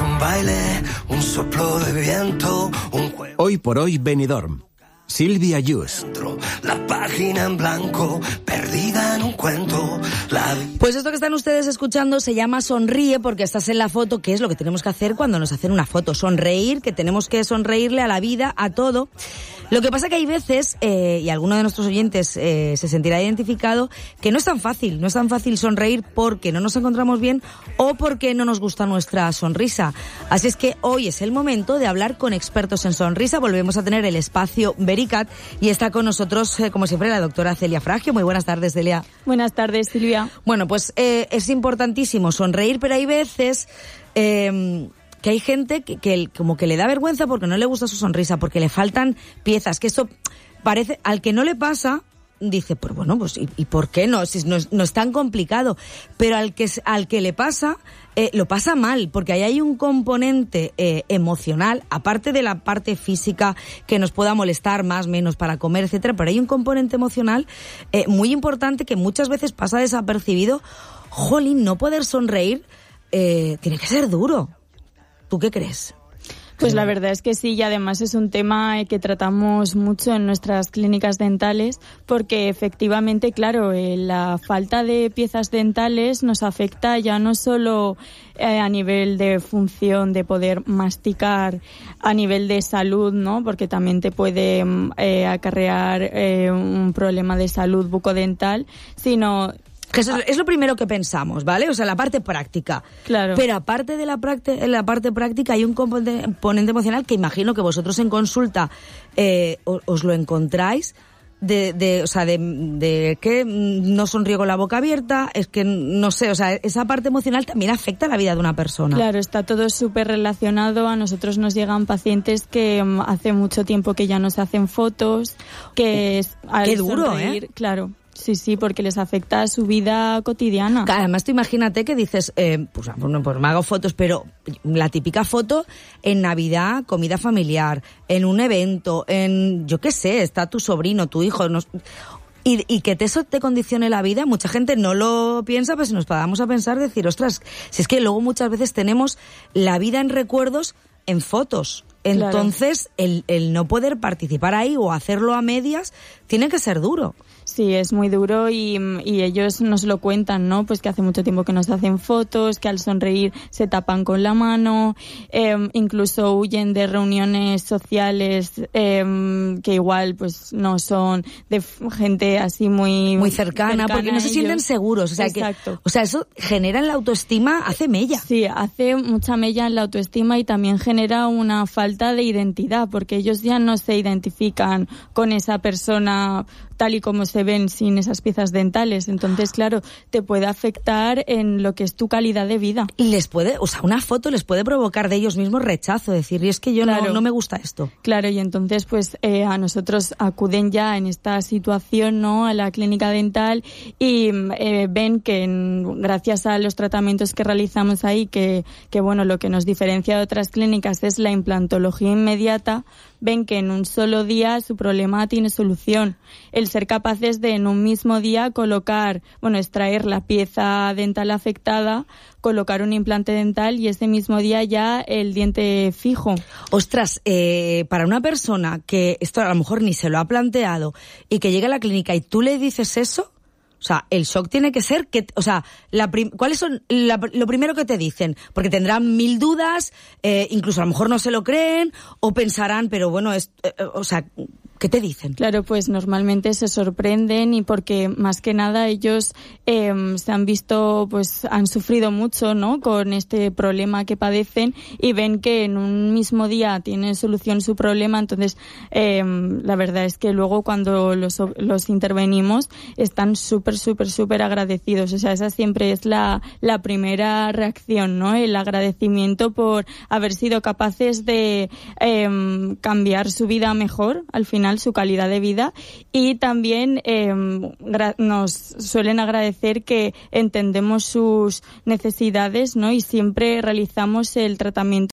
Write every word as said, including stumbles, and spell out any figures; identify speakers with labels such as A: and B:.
A: un baile, un soplo de viento, un juego.
B: Hoy por hoy Benidorm. Silvia Ayús.
A: La página en blanco, perdida en un cuento. La...
C: Pues esto que están ustedes escuchando se llama Sonríe, porque estás en la foto, que es lo que tenemos que hacer cuando nos hacen una foto. Sonreír, que tenemos que sonreírle a la vida, a todo. Lo que pasa que hay veces, eh, y alguno de nuestros oyentes eh, se sentirá identificado, que no es tan fácil, no es tan fácil sonreír porque no nos encontramos bien o porque no nos gusta nuestra sonrisa. Así es que hoy es el momento de hablar con expertos en sonrisa. Volvemos a tener el espacio Vericat y está con nosotros, eh, como siempre, la doctora Celia Fragio. Muy buenas tardes, Celia.
D: Buenas tardes, Silvia.
C: Bueno, pues eh, es importantísimo sonreír, pero hay veces... Eh, que hay gente que, que como que le da vergüenza porque no le gusta su sonrisa, porque le faltan piezas, que eso parece, al que no le pasa, dice, pues bueno, pues ¿y, y por qué no? Si no es, no es tan complicado, pero al que, al que le pasa, eh, lo pasa mal, porque ahí hay un componente eh, emocional, aparte de la parte física que nos pueda molestar más, menos para comer, etcétera, pero hay un componente emocional eh, muy importante que muchas veces pasa desapercibido. Jolín, no poder sonreír eh, tiene que ser duro. ¿Tú qué crees?
D: Pues la verdad es que sí, y además es un tema que tratamos mucho en nuestras clínicas dentales, porque efectivamente, claro, eh, la falta de piezas dentales nos afecta ya no solo eh, a nivel de función de poder masticar, a nivel de salud, ¿no? Porque también te puede eh, acarrear eh, un problema de salud bucodental, sino...
C: Que eso es lo primero que pensamos, ¿vale? O sea, la parte práctica.
D: Claro.
C: Pero aparte de la, práctica, en la parte práctica hay un componente emocional que imagino que vosotros en consulta eh, os, os lo encontráis, de, de, o sea, de, de que no sonrío con la boca abierta, es que no sé, o sea, esa parte emocional también afecta a la vida de una persona.
D: Claro, está todo súper relacionado. A nosotros nos llegan pacientes que um, hace mucho tiempo que ya no se hacen fotos, que es al
C: Qué duro,
D: sonreír,
C: ¿eh?
D: Claro. Sí, sí, porque les afecta a su vida cotidiana.
C: Además, tú imagínate que dices, eh, pues, bueno, pues me hago fotos, pero la típica foto en Navidad, comida familiar, en un evento, en, yo qué sé, está tu sobrino, tu hijo, no, y, y que te, eso te condicione la vida. Mucha gente no lo piensa, pero si nos paramos a pensar, decir, ostras, si es que luego muchas veces tenemos la vida en recuerdos en fotos. Entonces, claro. el, el no poder participar ahí o hacerlo a medias tiene que ser duro.
D: Sí, es muy duro y, y ellos nos lo cuentan, ¿no? Pues que hace mucho tiempo que nos hacen fotos, que al sonreír se tapan con la mano, eh, incluso huyen de reuniones sociales eh, que igual pues no son de gente así muy...
C: Muy cercana, cercana porque no se sienten seguros. O sea,
D: Exacto.
C: que, o sea, eso genera en la autoestima, hace mella.
D: Sí, hace mucha mella en la autoestima y también genera una falta de identidad, porque ellos ya no se identifican con esa persona tal y como se ven sin esas piezas dentales. Entonces, claro, te puede afectar en lo que es tu calidad de vida.
C: Y les puede, o sea, una foto les puede provocar de ellos mismos rechazo, decir, y es que yo claro. no, no me gusta esto.
D: Claro, y entonces, pues, eh, a nosotros acuden ya en esta situación, ¿no?, a la clínica dental y eh, ven que en, gracias a los tratamientos que realizamos ahí, que, que, bueno, lo que nos diferencia de otras clínicas es la implantología inmediata, ven que en un solo día su problema tiene solución. El ser capaces de en un mismo día colocar, bueno, extraer la pieza dental afectada, colocar un implante dental y ese mismo día ya el diente fijo.
C: Ostras, eh, para una persona que esto a lo mejor ni se lo ha planteado y que llega a la clínica y tú le dices eso, o sea, el shock tiene que ser que, o sea, la prim- ¿cuáles son la, lo primero que te dicen? Porque tendrán mil dudas, eh, incluso a lo mejor no se lo creen o pensarán, pero bueno, es, eh, o sea, ¿qué te dicen?
D: Claro, pues normalmente se sorprenden y porque más que nada ellos eh, se han visto, pues han sufrido mucho, ¿no?, con este problema que padecen y ven que en un mismo día tiene solución su problema. Entonces, eh, la verdad es que luego cuando los, los intervenimos están súper, súper, súper agradecidos. O sea, esa siempre es la, la primera reacción, ¿no?, el agradecimiento por haber sido capaces de eh, cambiar su vida mejor al final, su calidad de vida, y también eh, gra- nos suelen agradecer que entendemos sus necesidades, ¿no?, y siempre realizamos el tratamiento